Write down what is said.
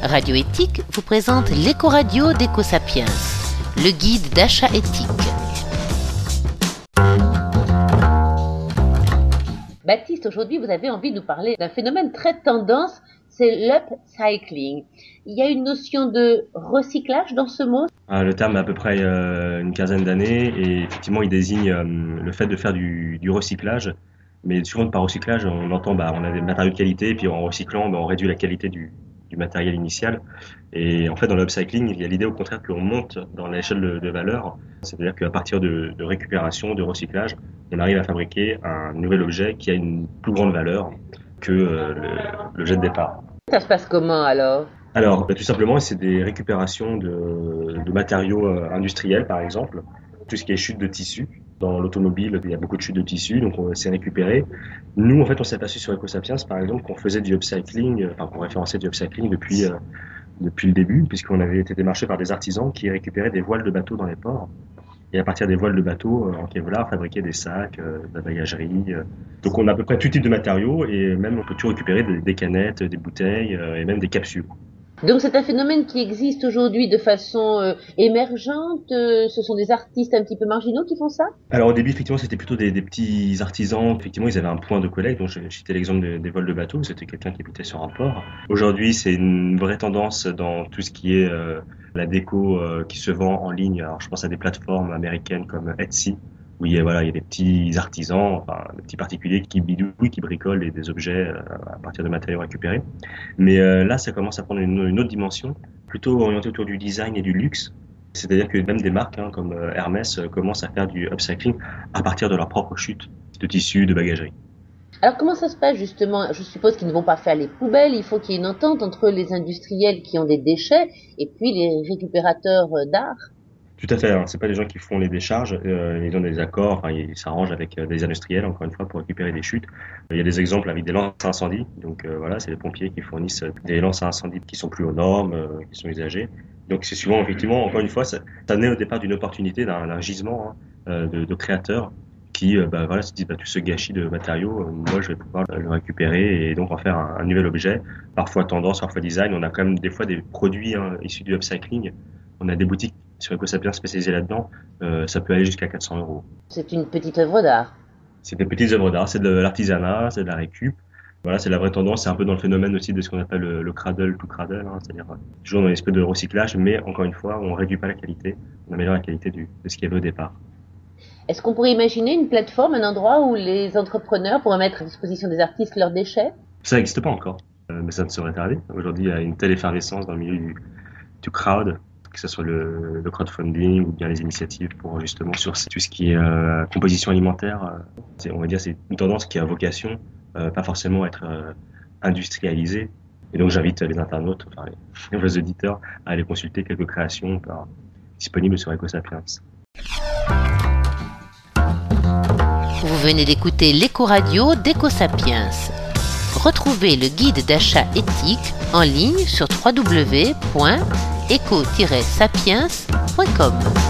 Radio Éthique vous présente l'éco-radio d'Eco-Sapiens, le guide d'achat éthique. Baptiste, aujourd'hui vous avez envie de nous parler d'un phénomène très tendance, c'est l'upcycling. Il y a une notion de recyclage dans ce mot? Le terme a à peu près une quinzaine d'années et effectivement il désigne le fait de faire du recyclage. Mais souvent par recyclage on entend on a des matériaux de qualité et puis en recyclant on réduit la qualité du matériel initial. Et en fait dans l'upcycling il y a l'idée au contraire que l'on monte dans l'échelle de valeur. C'est-à-dire qu'à partir de récupération, de recyclage, on arrive à fabriquer un nouvel objet qui a une plus grande valeur que le jet de départ. Ça se passe comment alors? Alors, tout simplement, c'est des récupérations de matériaux industriels, par exemple. Tout ce qui est chute de tissu. Dans l'automobile, il y a beaucoup de chutes de tissu, donc on s'est récupéré. Nous, en fait, on s'est aperçu sur Eco-Sapiens, par exemple, qu'on faisait du upcycling, qu'on référençait du upcycling depuis le début, puisqu'on avait été démarché par des artisans qui récupéraient des voiles de bateaux dans les ports. Et à partir des voiles de bateaux en Kevlar, fabriquer des sacs, de la bagagerie. Donc on a à peu près tout type de matériaux et même on peut tout récupérer, des canettes, des bouteilles et même des capsules. Donc c'est un phénomène qui existe aujourd'hui de façon émergente, ce sont des artistes un petit peu marginaux qui font ça? Alors au début effectivement c'était plutôt des petits artisans, effectivement ils avaient un point de collecte, donc j'ai cité l'exemple des vols de bateaux, c'était quelqu'un qui habitait sur un port. Aujourd'hui c'est une vraie tendance dans tout ce qui est la déco qui se vend en ligne, alors je pense à des plateformes américaines comme Etsy, où il y a des petits artisans, des petits particuliers qui bidouillent, qui bricolent des objets à partir de matériaux récupérés. Mais là, ça commence à prendre une autre dimension, plutôt orientée autour du design et du luxe. C'est-à-dire que même des marques comme Hermès commencent à faire du upcycling à partir de leur propre chute de tissus, de bagagerie. Alors comment ça se passe justement? Je suppose qu'ils ne vont pas faire les poubelles, il faut qu'il y ait une entente entre les industriels qui ont des déchets et puis les récupérateurs d'art. Tout à fait, c'est pas les gens qui font les décharges, ils ont des accords, ils s'arrangent avec des industriels, encore une fois, pour récupérer des chutes. Il y a des exemples avec des lances à incendie, donc c'est les pompiers qui fournissent des lances à incendie qui sont plus aux normes, qui sont usagées. Donc c'est souvent, effectivement, encore une fois, ça naît au départ d'une opportunité, d'un gisement de créateurs qui se disent tout ce gâchis de matériaux, moi je vais pouvoir le récupérer et donc en faire un nouvel objet, parfois tendance, parfois design. On a quand même des fois des produits issus du upcycling, on a des boutiques sur Eco-Sapiens spécialisées là-dedans, ça peut aller jusqu'à 400 €. C'est une petite œuvre d'art. C'est des petites œuvres d'art, c'est de l'artisanat, c'est de la récup. Voilà, c'est la vraie tendance, c'est un peu dans le phénomène aussi de ce qu'on appelle le cradle to cradle, c'est-à-dire toujours dans l'esprit de recyclage, mais encore une fois, on réduit pas la qualité, on améliore la qualité de ce qu'il y avait au départ. Est-ce qu'on pourrait imaginer une plateforme, un endroit où les entrepreneurs pourraient mettre à disposition des artistes leurs déchets? Ça n'existe pas encore, mais ça ne saurait tarder. Aujourd'hui, il y a une telle effervescence dans le milieu du crowd, que ce soit le crowdfunding ou bien les initiatives pour justement sur tout ce qui est composition alimentaire. On va dire c'est une tendance qui a vocation pas forcément à être industrialisée. Et donc j'invite les internautes, les auditeurs à aller consulter quelques créations disponibles sur Eco-Sapiens. Vous venez d'écouter l'éco-radio d'Eco-Sapiens. Retrouvez le guide d'achat éthique en ligne sur www.eco-sapiens.com.